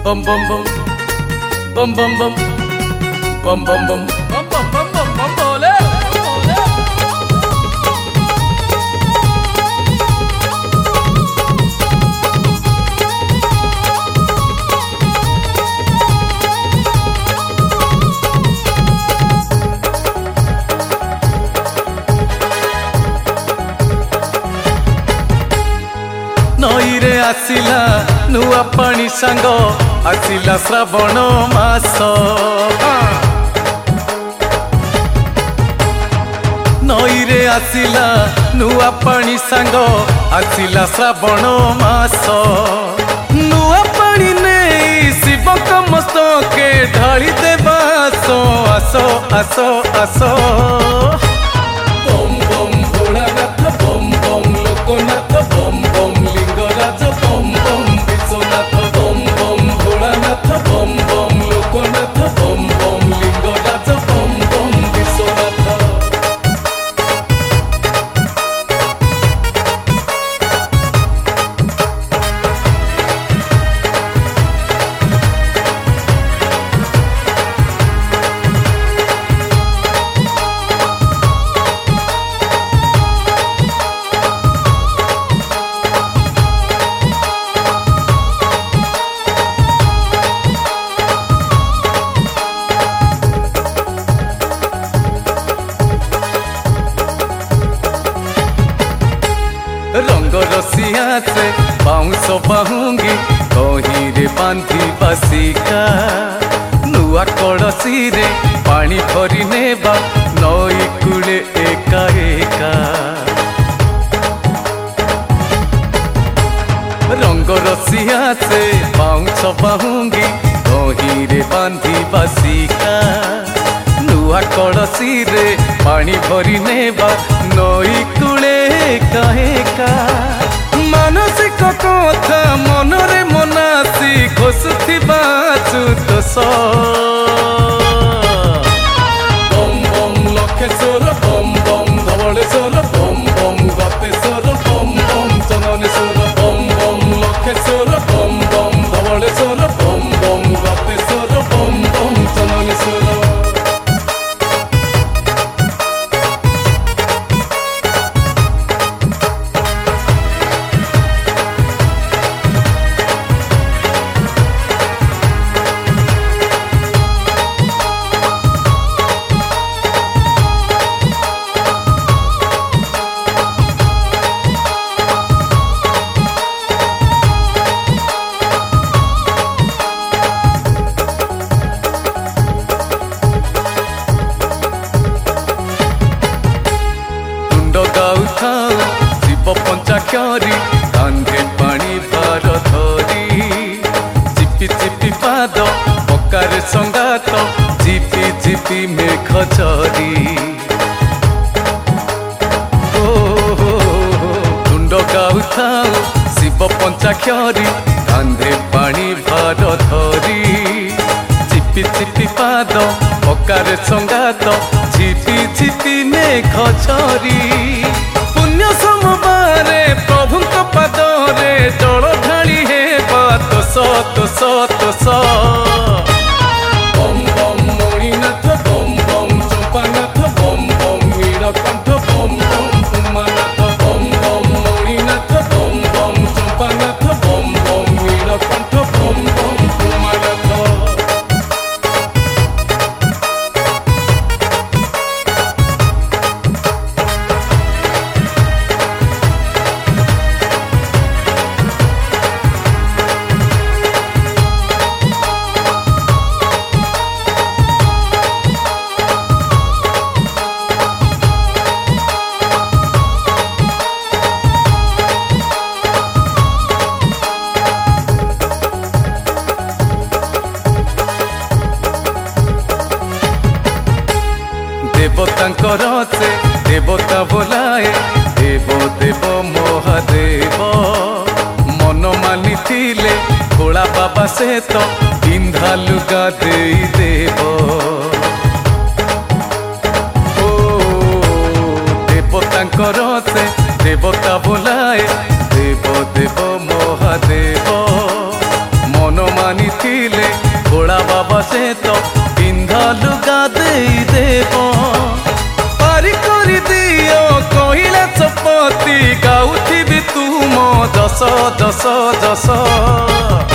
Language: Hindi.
bum bum bum bum bum bum bum bum bum bum bum bum bum bum bole नई रे आसिला नुआ पानी सांग आसिला श्रावण मास नई रे आसिला नुआ पानी सांग आसिला श्रावण मास नुआ पानी नहीं शिव मस्तके ढाली देवा आसो आसो आसो आसो बम बम भोलानाथ बम बम लोकनाथ बम बम लिंगराज बम बम विश्वनाथ बम बम भोलानाथ बम बम लोकनाथ बम बम लिंगराज बम बम विश्वनाथ रंग रसिया से बाउंस बाहुंगी कहीं रे बांधी बसिका नुआ कड़सी रे पानी भरी नेबा नई कूले एका एका रंग रसिया से बाउंस बाहुंगी कहीं रे बांधी बसिका नुआ कड़सी रे पानी भरी नेबा नई कूले कहेका मानसिक कथा मनरे मनासी घोषुथिबा चुतोष बम बम लक्षेश्वर बम बम धवलेश्वर बम बम गतेश्वर बम बम चंदनेश्वर बम बम लक्षेश्वर बम बम धवलेश्वर बम बम गतेश्वर बम बम चंदनेश्वर शिव पंचाक्षरी कांधे पानी भार धरी चिपी चिपी पाद पकार संगात झिपी झिपी मेघ झरी तुंड गाउथाऊ शिव पंचाक्षरी कांधे पानी भार धरी चिपी चिपी पाद पकार संगात झिपी झिपी मेघ झरी पुण्य सोमवारे प्रभुଙ୍କ पादरे जल ढाली हेबा तोष तोष तोष बम बम मणिनाथ बम बम चंपानाथ बम बम नीलकंठ बम बम उमानाथ बम बम मणिनाथ बम बम चंपानाथ बम बम नीलकंठ बम बम उमानाथ देवतांकर से देवता बोलाए देव देव महादेव मन मानी थिले भोला बाबा से तो पिंधा लुगा दे देव देवतांकर से देवता बोलाए देव देव महादेव मन मानी थिले घोड़ा बाबा से तो पिंधा लुगा देव पारी करी दियो कहिला चपती गाउथिबी तुम दस दस दस।